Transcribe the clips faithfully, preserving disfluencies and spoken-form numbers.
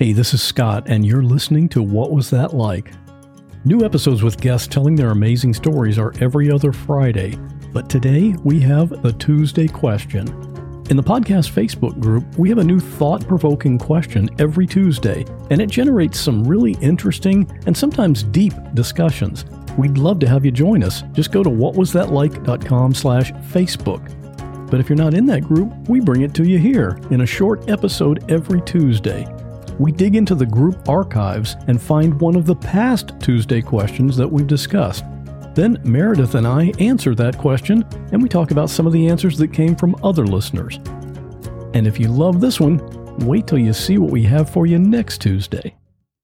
Hey, this is Scott, and you're listening to What Was That Like? New episodes with guests telling their amazing stories are every other Friday, but today we have the Tuesday question. In the podcast Facebook group, we have a new thought-provoking question every Tuesday, and it generates some really interesting and sometimes deep discussions. We'd love to have you join us. Just go to whatwasthatlike.com slash Facebook. But if you're not in that group, we bring it to you here in a short episode every Tuesday. We dig into the group archives and find one of the past Tuesday questions that we've discussed. Then Meredith and I answer that question, and we talk about some of the answers that came from other listeners. And if you love this one, wait till you see what we have for you next Tuesday.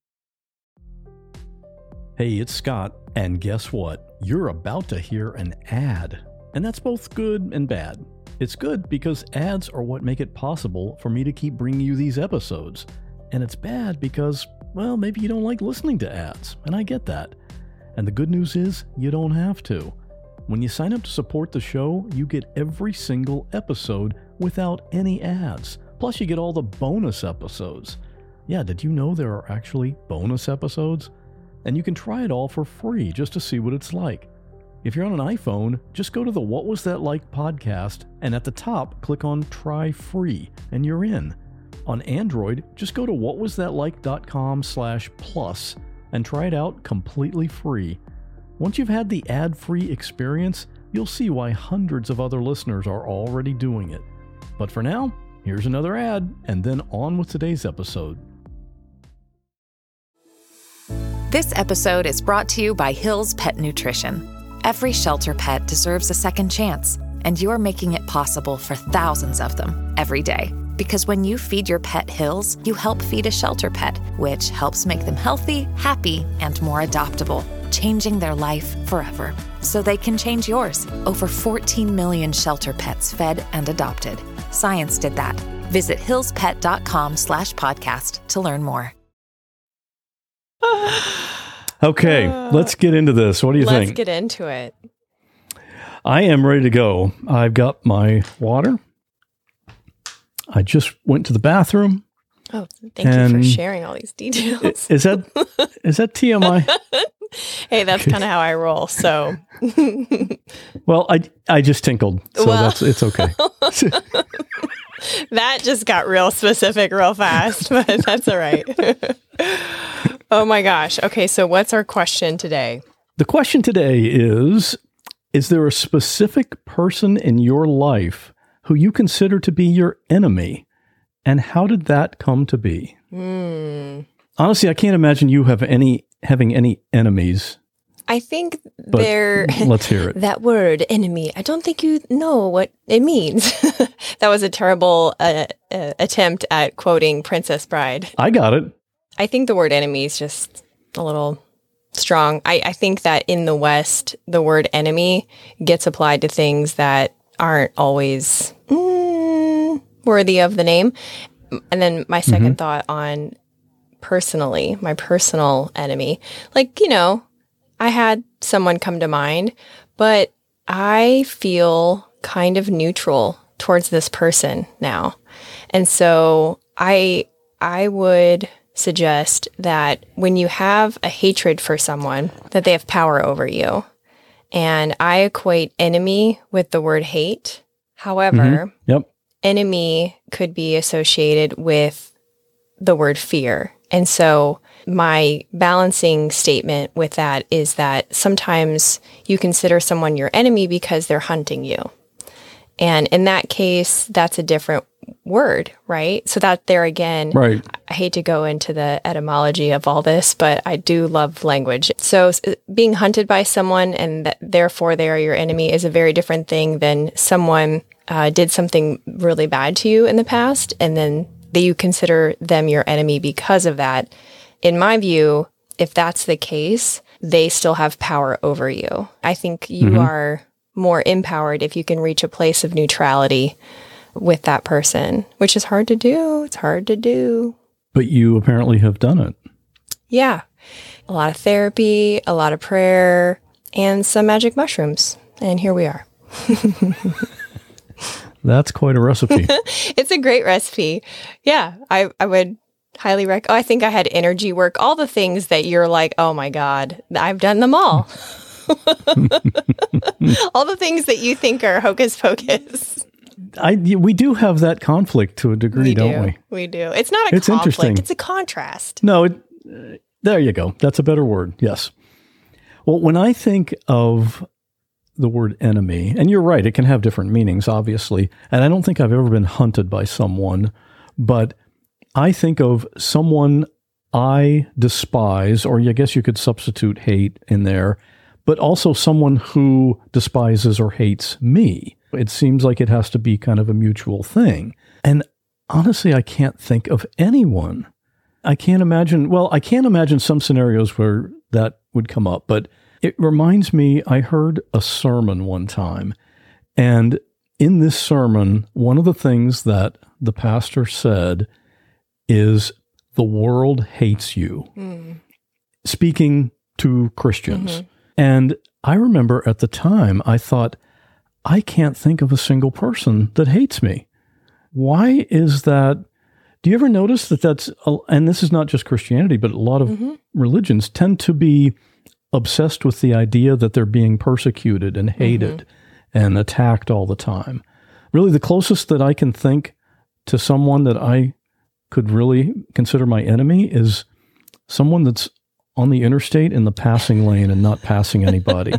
Hey, it's Scott, and guess what? You're about to hear an ad. And that's both good and bad. It's good because ads are what make it possible for me to keep bringing you these episodes. And it's bad because, well, maybe you don't like listening to ads, and I get that. And the good news is, you don't have to. When you sign up to support the show, you get every single episode without any ads. Plus, you get all the bonus episodes. Yeah, did you know there are actually bonus episodes? And you can try it all for free just to see what it's like. If you're on an iPhone, just go to the What Was That Like podcast, and at the top, click on Try Free, and you're in. On Android, just go to whatwasthatlike.com slash plus and try it out completely free. Once you've had the ad-free experience, you'll see why hundreds of other listeners are already doing it. But for now, here's another ad, and then on with today's episode. This episode is brought to you by Hill's Pet Nutrition. Every shelter pet deserves a second chance, and you're making it possible for thousands of them every day. Because when you feed your pet Hills, you help feed a shelter pet, which helps make them healthy, happy, and more adoptable, changing their life forever. So they can change yours. Over fourteen million shelter pets fed and adopted. Science did that. Visit hillspet.com slash podcast to learn more. Okay, uh, let's get into this. What do you let's think? Let's get into it. I am ready to go. I've got my water. I just went to the bathroom. Oh, thank you for sharing all these details. Is that is that T M I? Hey, that's kind of how I roll. So, well, I I just tinkled, so well, that's it's okay. That just got real specific real fast, but that's all right. Oh my gosh. Okay, so what's our question today? The question today is: is there a specific person in your life who you consider to be your enemy, and how did that come to be? Mm. Honestly, I can't imagine you have any having any enemies. I think they're... Let's hear it. That word, enemy, I don't think you know what it means. That was a terrible uh, uh, attempt at quoting Princess Bride. I got it. I think the word enemy is just a little strong. I, I think that in the West, the word enemy gets applied to things that aren't always mm, worthy of the name. And then my second mm-hmm. thought on personally, my personal enemy, like, you know, I had someone come to mind, but I feel kind of neutral towards this person now. And so I, I would suggest that when you have a hatred for someone, that they have power over you. And I equate enemy with the word hate. However, mm-hmm. yep. enemy could be associated with the word fear. And so my balancing statement with that is that sometimes you consider someone your enemy because they're hunting you. And in that case, that's a different word, right? So that there again, right. I hate to go into the etymology of all this, but I do love language. So being hunted by someone and that therefore they are your enemy is a very different thing than someone uh, did something really bad to you in the past and then that you consider them your enemy because of that. In my view, if that's the case, they still have power over you. I think you mm-hmm. are more empowered if you can reach a place of neutrality with that person, which is hard to do. It's hard to do. But you apparently have done it. Yeah. A lot of therapy, a lot of prayer, and some magic mushrooms. And here we are. That's quite a recipe. It's a great recipe. Yeah, I, I would highly rec. Oh, I think I had energy work. All the things that you're like, oh my God, I've done them all. All the things that you think are hocus pocus. I, we do have that conflict to a degree, We don't do. we? We do. It's not a It's conflict. interesting. It's a contrast. No, it, uh, there you go. That's a better word. Yes. Well, when I think of the word enemy, and you're right, it can have different meanings, obviously. And I don't think I've ever been hunted by someone, but I think of someone I despise, or I guess you could substitute hate in there, but also someone who despises or hates me. It seems like it has to be kind of a mutual thing. And honestly, I can't think of anyone. I can't imagine, well, I can't imagine some scenarios where that would come up, but it reminds me, I heard a sermon one time, and in this sermon, one of the things that the pastor said is, the world hates you, mm. speaking to Christians. Mm-hmm. And I remember at the time, I thought, I can't think of a single person that hates me. Why is that? Do you ever notice that that's, and this is not just Christianity, but a lot of mm-hmm. religions tend to be obsessed with the idea that they're being persecuted and hated mm-hmm. and attacked all the time. Really, the closest that I can think to someone that I could really consider my enemy is someone that's on the interstate in the passing lane and not passing anybody.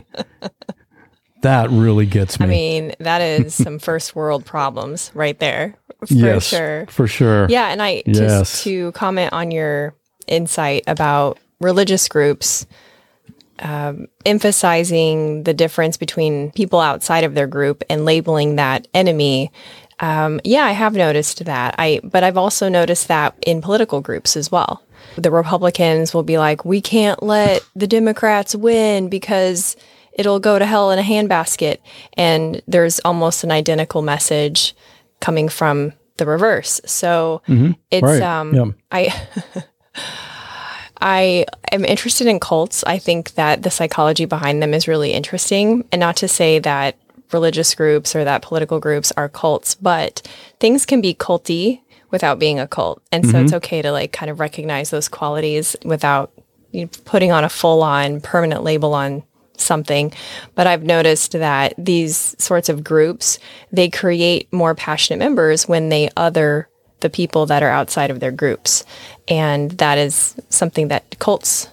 That really gets me. I mean, that is some first world problems right there. For yes, sure. For sure. Yeah. And I, yes. just to comment on your insight about religious groups, um, emphasizing the difference between people outside of their group and labeling that enemy. Um, yeah, I have noticed that. I, but I've also noticed that in political groups as well. The Republicans will be like, we can't let the Democrats win because it'll go to hell in a handbasket. And there's almost an identical message coming from the reverse. So mm-hmm. it's, right. um, yeah. I, I am interested in cults. I think that the psychology behind them is really interesting. And not to say that religious groups or that political groups are cults, but things can be culty without being a cult. And so mm-hmm. it's okay to like kind of recognize those qualities without you know, putting on a full on permanent label on something. But I've noticed that these sorts of groups, they create more passionate members when they other the people that are outside of their groups. And that is something that cults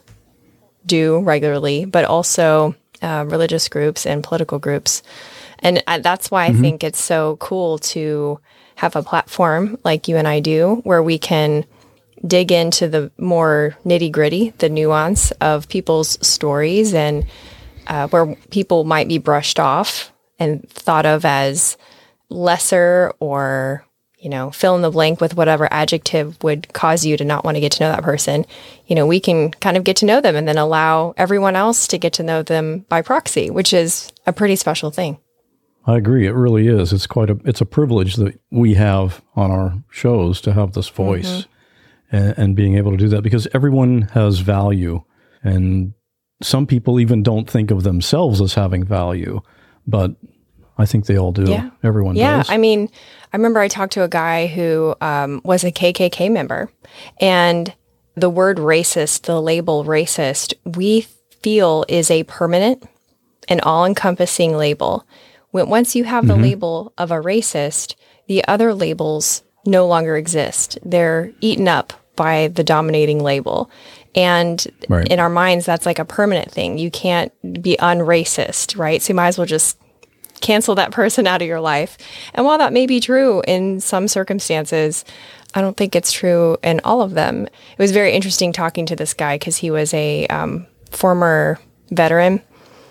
do regularly, but also uh, religious groups and political groups. And I, that's why I mm-hmm. think it's so cool to have a platform like you and I do, where we can dig into the more nitty gritty, the nuance of people's stories, and uh, where people might be brushed off and thought of as lesser, or, you know, fill in the blank with whatever adjective would cause you to not want to get to know that person. You know, we can kind of get to know them and then allow everyone else to get to know them by proxy, which is a pretty special thing. I agree. It really is. It's quite a, it's a privilege that we have on our shows to have this voice mm-hmm. and, and being able to do that, because everyone has value, and some people even don't think of themselves as having value, but I think they all do. Yeah. Everyone yeah. does. I mean, I remember I talked to a guy who um, was a K K K member, and the word racist, the label racist, we feel is a permanent and all-encompassing label. When, once you have the mm-hmm. label of a racist, the other labels no longer exist. They're eaten up by the dominating label. And right. in our minds, that's like a permanent thing. You can't be unracist, right? So you might as well just cancel that person out of your life. And while that may be true in some circumstances, I don't think it's true in all of them. It was very interesting talking to this guy because he was a um, former veteran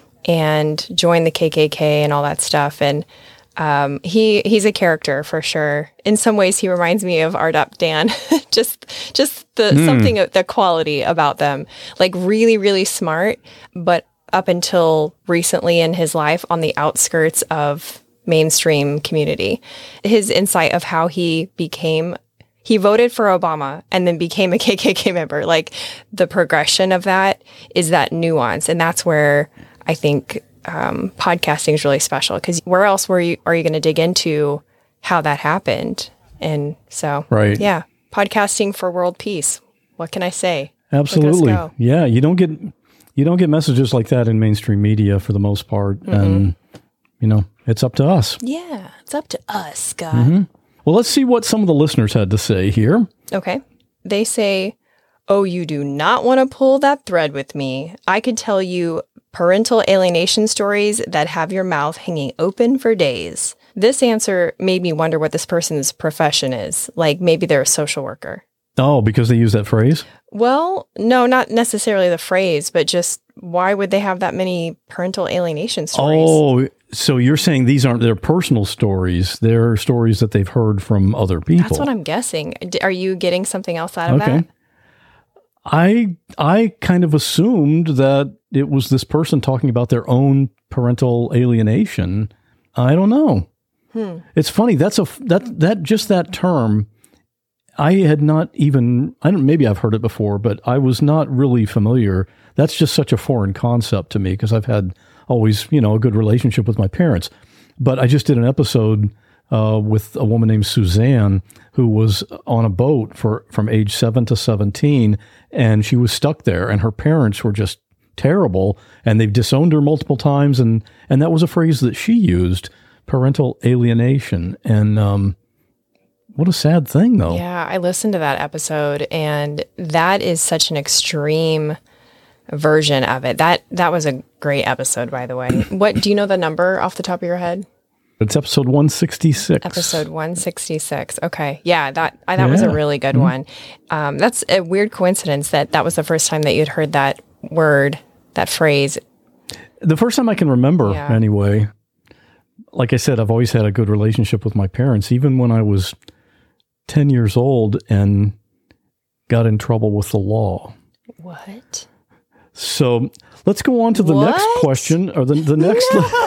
and joined the K K K and all that stuff. And um, he he's a character for sure. In some ways, he reminds me of R D O P Dan. just just the mm. something, the quality about them. Like really, really smart, but up until recently in his life on the outskirts of mainstream community. His insight of how he became, he voted for Obama and then became a K K K member. Like the progression of that is that nuance. And that's where I think um, podcasting is really special, because where else were you, are you going to dig into how that happened? And so, right. yeah. podcasting for world peace. What can I say? Absolutely. Yeah, you don't get you don't get messages like that in mainstream media for the most part. Mm-hmm. And, you know, it's up to us. Yeah, it's up to us, Scott. Mm-hmm. Well, let's see what some of the listeners had to say here. Okay. They say, oh, you do not want to pull that thread with me. I could tell you parental alienation stories that have your mouth hanging open for days. This answer made me wonder what this person's profession is. Like maybe they're a social worker. Oh, because they use that phrase? Well, no, not necessarily the phrase, but just why would they have that many parental alienation stories? Oh, so you're saying these aren't their personal stories. They're stories that they've heard from other people. That's what I'm guessing. Are you getting something else out of okay. that? I I kind of assumed that it was this person talking about their own parental alienation. I don't know. Hmm. It's funny. That's a that that just that term. I had not even, I don't, maybe I've heard it before, but I was not really familiar. That's just such a foreign concept to me because I've had always, you know, a good relationship with my parents. But I just did an episode uh, with a woman named Suzanne who was on a boat for from age seven to seventeen, and she was stuck there, and her parents were just terrible, and they've disowned her multiple times, and and that was a phrase that she used, parental alienation, and um, what a sad thing, though. Yeah, I listened to that episode, and that is such an extreme version of it. That that was a great episode, by the way. What do you know the number off the top of your head? It's episode one sixty-six. Episode one sixty-six. Okay, yeah, that I, that yeah. was a really good mm-hmm. one. Um, that's a weird coincidence that that was the first time that you'd heard that word, that phrase. The first time I can remember, yeah. anyway. Like I said, I've always had a good relationship with my parents, even when I was ten years old and got in trouble with the law. What? So let's go on to the what? next question, or the, the next.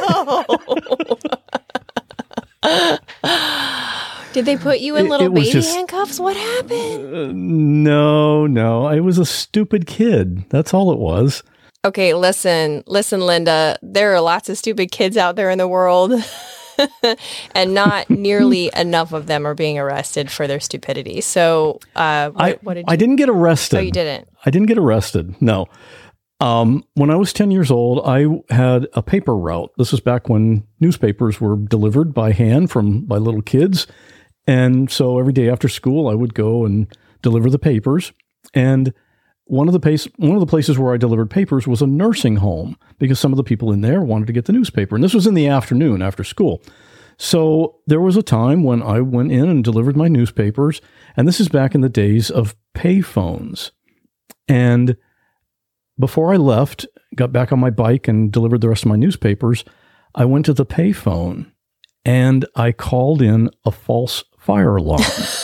No. Did they put you in little it, it baby just, handcuffs? What happened? Uh, no, no. I was a stupid kid. That's all it was. Okay, listen, listen, Linda. There are lots of stupid kids out there in the world. And not nearly enough of them are being arrested for their stupidity. So, uh, what, I, what did you I didn't get arrested. Oh, you didn't? I didn't get arrested. No. Um, when I was ten years old, I had a paper route. This was back when newspapers were delivered by hand from by little kids. And so every day after school, I would go and deliver the papers. And one of the place, one of the places where I delivered papers was a nursing home because some of the people in there wanted to get the newspaper. And this was in the afternoon after school. So there was a time when I went in and delivered my newspapers. And this is back in the days of payphones. And before I left, got back on my bike and delivered the rest of my newspapers, I went to the payphone and I called in a false fire alarm.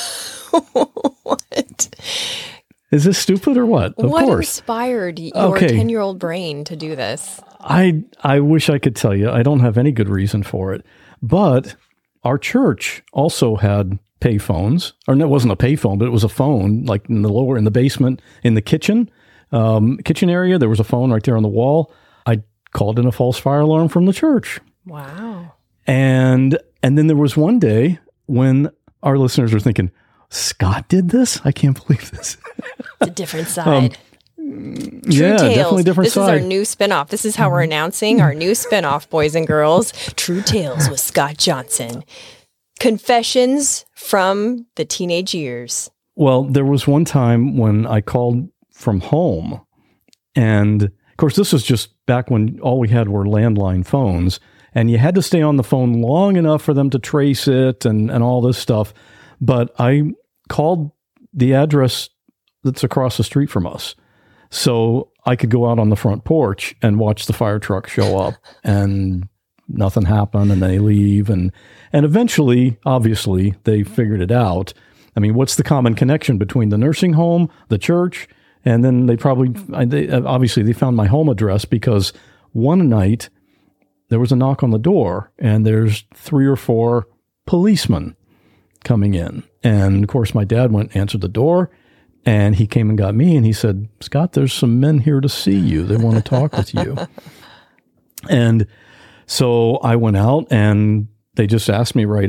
What? Is this stupid or what? Of what course. inspired your okay. ten-year-old brain to do this? I I wish I could tell you. I don't have any good reason for it. But our church also had payphones. Or no, it wasn't a payphone, but it was a phone, like in the lower, in the basement, in the kitchen, um, kitchen area. There was a phone right there on the wall. I called in a false fire alarm from the church. Wow. And and then there was one day when our listeners were thinking, Scott did this? I can't believe this. It's a different side. Um, True yeah, Tales. definitely different this side. This is our new spinoff. This is how we're announcing our new spinoff, boys and girls. True Tales with Scott Johnson. Confessions from the teenage years. Well, there was one time when I called from home. And of course, this was just back when all we had were landline phones. And you had to stay on the phone long enough for them to trace it and, and all this stuff. But I called the address that's across the street from us. So I could go out on the front porch and watch the fire truck show up and nothing happened and they leave. And, and eventually, obviously, they figured it out. I mean, what's the common connection between the nursing home, the church, and then they probably, they, obviously, they found my home address because one night there was a knock on the door and there's three or four policemen coming in. And of course, my dad went and answered the door and he came and got me and he said, Scott, there's some men here to see you. They want to talk with you. And so I went out and they just asked me right up,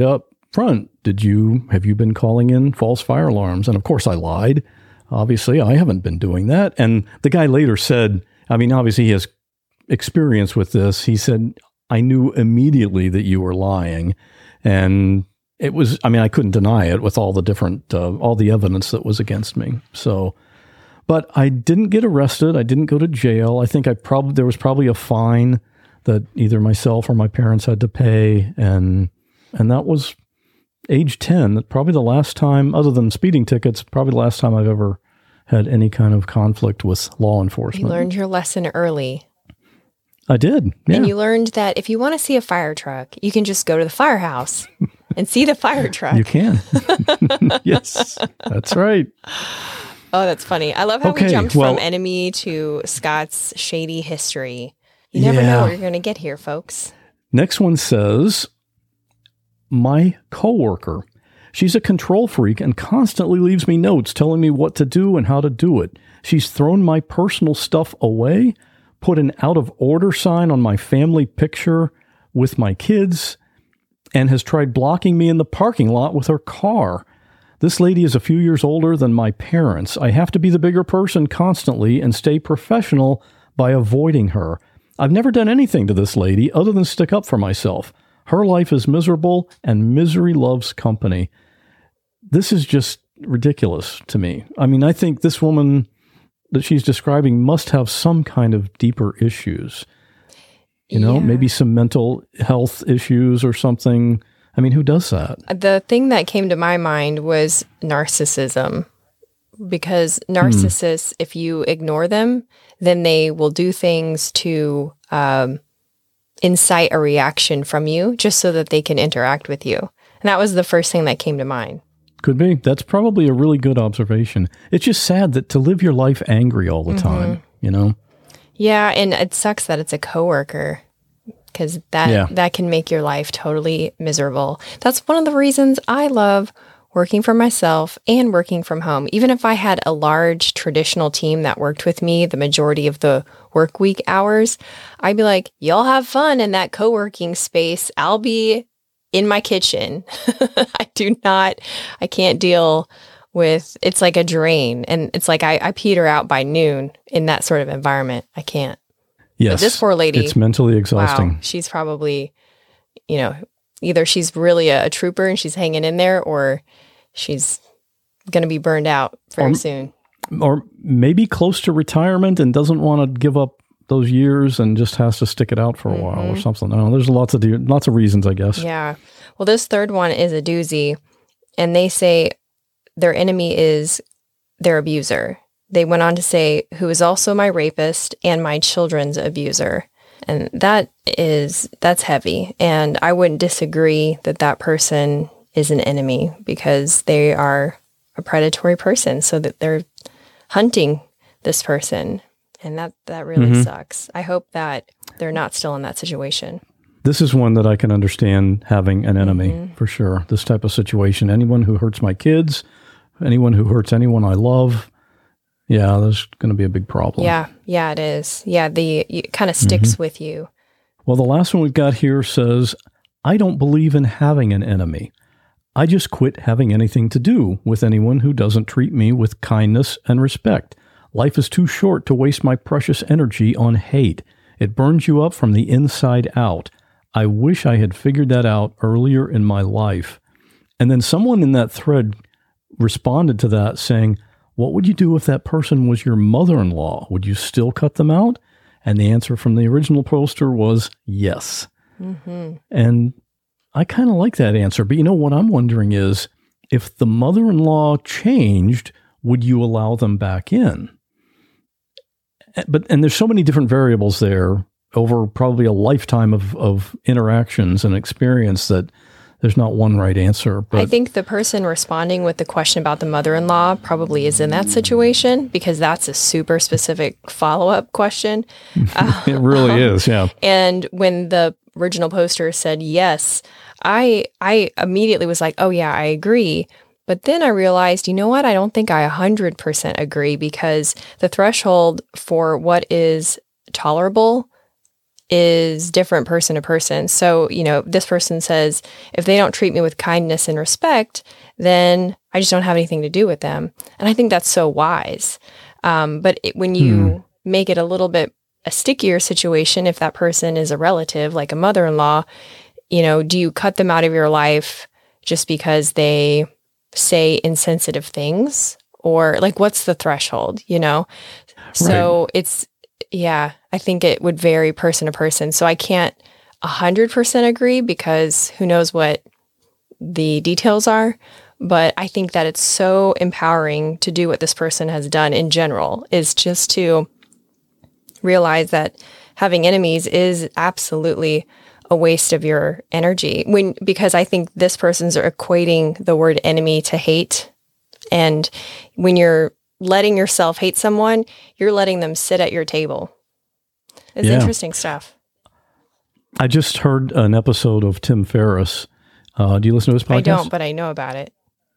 front, did you, have you been calling in false fire alarms? And of course I lied. Obviously, I haven't been doing that. And the guy later said, I mean, obviously he has experience with this. He said, I knew immediately that you were lying. And it was, I mean, I couldn't deny it with all the different, uh, all the evidence that was against me. So, but I didn't get arrested. I didn't go to jail. I think I probably, there was probably a fine that either myself or my parents had to pay. And, and that was age ten, probably the last time, other than speeding tickets, probably the last time I've ever had any kind of conflict with law enforcement. You learned your lesson early. I did. Yeah. And you learned that if you want to see a fire truck, you can just go to the firehouse and see the fire truck. You can. Yes, that's right. Oh, that's funny. I love how Okay, we jumped well- from enemy to Scott's shady history. You never Yeah. know what you're going to get here, folks. Next one says, my coworker. She's a control freak and constantly leaves me notes telling me what to do and how to do it. She's thrown my personal stuff away, put an out of order sign on my family picture with my kids, and has tried blocking me in the parking lot with her car. This lady is a few years older than my parents. I have to be the bigger person constantly and stay professional by avoiding her. I've never done anything to this lady other than stick up for myself. Her life is miserable and misery loves company. This is just ridiculous to me. I mean, I think this woman that she's describing must have some kind of deeper issues. You know, Yeah. maybe some mental health issues or something. I mean, who does that? The thing that came to my mind was narcissism. Because narcissists, if you ignore them, then they will do things to um, incite a reaction from you just so that they can interact with you. And that was the first thing that came to mind. Could be. That's probably a really good observation. It's just sad that to live your life angry all the Mm-hmm. time, you know? Yeah, and it sucks that it's a coworker because that Yeah. that can make your life totally miserable. That's one of the reasons I love working for myself and working from home. Even if I had a large traditional team that worked with me the majority of the work week hours, I'd be like, y'all have fun in that co-working space. I'll be in my kitchen. I do not, I can't deal with, it's like a drain. And it's like I, I peter out by noon in that sort of environment. I can't. Yes. this poor lady- It's mentally exhausting. Wow. She's probably, you know, either she's really a, a trooper and she's hanging in there or she's going to be burned out very Um, soon. Or maybe close to retirement and doesn't want to give up those years and just has to stick it out for a while or something. I don't know. There's lots of de- lots of reasons, I guess. Yeah. Well, this third one is a doozy. And they say their enemy is their abuser. They went on to say, who is also my rapist and my children's abuser. And that is, that's heavy. And I wouldn't disagree that that person is an enemy because they are a predatory person. So that they're hunting this person. And that, that really Mhm. sucks. I hope that they're not still in that situation. This is one that I can understand having an enemy Mm-hmm. for sure. This type of situation. Anyone who hurts my kids, anyone who hurts anyone I love. Yeah, there's going to be a big problem. Yeah, yeah, it is. Yeah, the it kind of sticks Mm-hmm. with you. Well, the last one we've got here says, I don't believe in having an enemy. I just quit having anything to do with anyone who doesn't treat me with kindness and respect. Life is too short to waste my precious energy on hate. It burns you up from the inside out. I wish I had figured that out earlier in my life. And then someone in that thread responded to that saying, what would you do if that person was your mother-in-law? Would you still cut them out? And the answer from the original poster was yes. Mm-hmm. And I kind of like that answer. But you know what I'm wondering is, if the mother-in-law changed, would you allow them back in? But and there's so many different variables there over probably a lifetime of, of interactions and experience that there's not one right answer. But I think the person responding with the question about the mother-in-law probably is in that situation because that's a super specific follow-up question. Uh, it really is, yeah. and when the original poster said yes, I I immediately was like, oh yeah, I agree. But then I realized, you know what? I don't think I one hundred percent agree because the threshold for what is tolerable is different person to person. So, you know, this person says, if they don't treat me with kindness and respect, then I just don't have anything to do with them. And I think that's so wise. Um, but it, when you hmm. make it a little bit a stickier situation, if that person is a relative, like a mother-in-law, you know, do you cut them out of your life just because they say insensitive things? Or like, what's the threshold, you know? So right. it's, yeah, I think it would vary person to person. So I can't one hundred percent agree because who knows what the details are. But I think that it's so empowering to do what this person has done in general, is just to realize that having enemies is absolutely a waste of your energy. When because I think this person's equating the word enemy to hate. And when you're letting yourself hate someone, you're letting them sit at your table. It's yeah. interesting stuff. I just heard an episode of Tim Ferriss. Uh, do you listen to his podcast? I don't, but I know about it.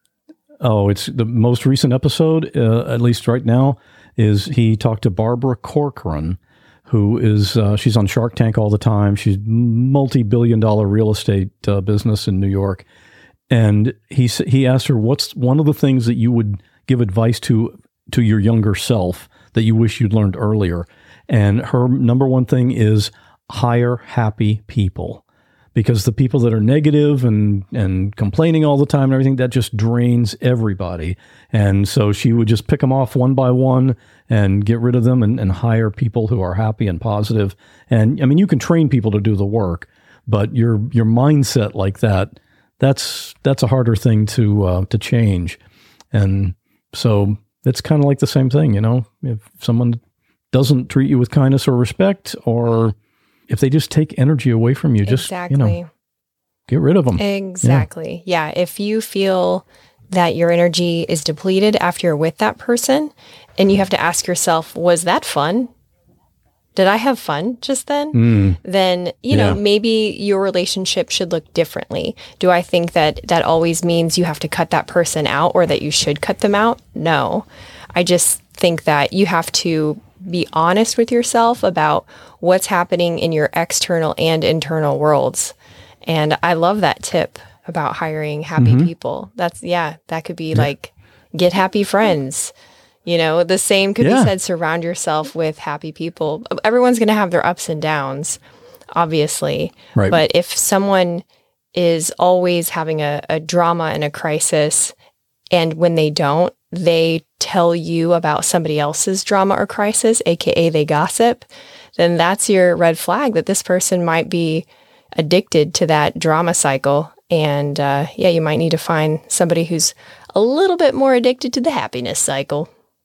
Oh, it's the most recent episode, uh, at least right now, is he talked to Barbara Corcoran, who is, uh, she's on Shark Tank all the time. She's multi-billion dollar real estate uh, business in New York. And he he asked her, what's one of the things that you would give advice to to your younger self that you wish you'd learned earlier? And her number one thing is hire happy people. Because the people that are negative and, and complaining all the time and everything, that just drains everybody. And so she would just pick them off one by one and get rid of them and, and hire people who are happy and positive. And I mean, you can train people to do the work, but your your mindset like that, that's that's a harder thing to uh, to change. And so it's kind of like the same thing, you know, if someone doesn't treat you with kindness or respect, or if they just take energy away from you, just, exactly. you know, get rid of them. Exactly. Yeah. yeah. If you feel that your energy is depleted after you're with that person, and you have to ask yourself, was that fun? Did I have fun just then? Mm. Then, you yeah. know, maybe your relationship should look differently. Do I think that that always means you have to cut that person out, or that you should cut them out? No. I just think that you have to be honest with yourself about what's happening in your external and internal worlds. And I love that tip about hiring happy mm-hmm. people. That's, yeah, that could be yeah. like, get happy friends. You know, the same could yeah. be said, surround yourself with happy people. Everyone's going to have their ups and downs, obviously. Right. But if someone is always having a, a drama and a crisis, and when they don't, they tell you about somebody else's drama or crisis, aka they gossip, then that's your red flag that this person might be addicted to that drama cycle. And uh, yeah, you might need to find somebody who's a little bit more addicted to the happiness cycle.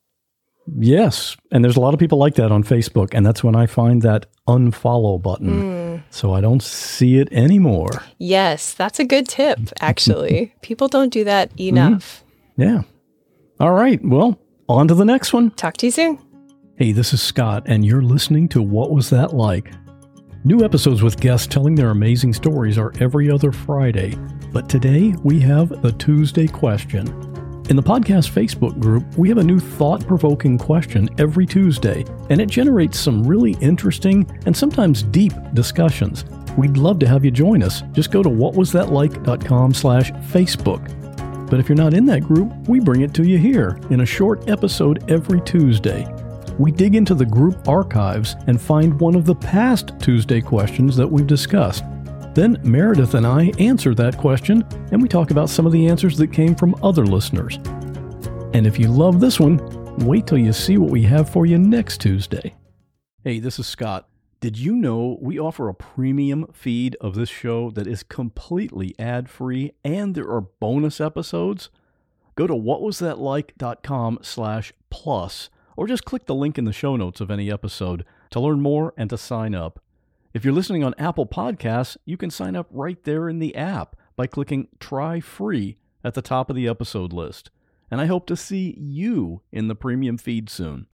Yes. And there's a lot of people like that on Facebook. And that's when I find that unfollow button. Mm. So I don't see it anymore. Yes. That's a good tip, actually. People don't do that enough. Mm-hmm. Yeah. All right. Well, on to the next one. Talk to you soon. Hey, this is Scott, and you're listening to What Was That Like? New episodes with guests telling their amazing stories are every other Friday. But today we have the Tuesday question. In the podcast Facebook group, we have a new thought-provoking question every Tuesday, and it generates some really interesting and sometimes deep discussions. We'd love to have you join us. Just go to whatwasthatlike.com slash Facebook. But if you're not in that group, we bring it to you here in a short episode every Tuesday. We dig into the group archives and find one of the past Tuesday questions that we've discussed. Then Meredith and I answer that question, and we talk about some of the answers that came from other listeners. And if you love this one, wait till you see what we have for you next Tuesday. Hey, this is Scott. Did you know we offer a premium feed of this show that is completely ad-free, and there are bonus episodes? Go to whatwasthatlike.com slash plus, or just click the link in the show notes of any episode to learn more and to sign up. If you're listening on Apple Podcasts, you can sign up right there in the app by clicking Try Free at the top of the episode list. And I hope to see you in the premium feed soon.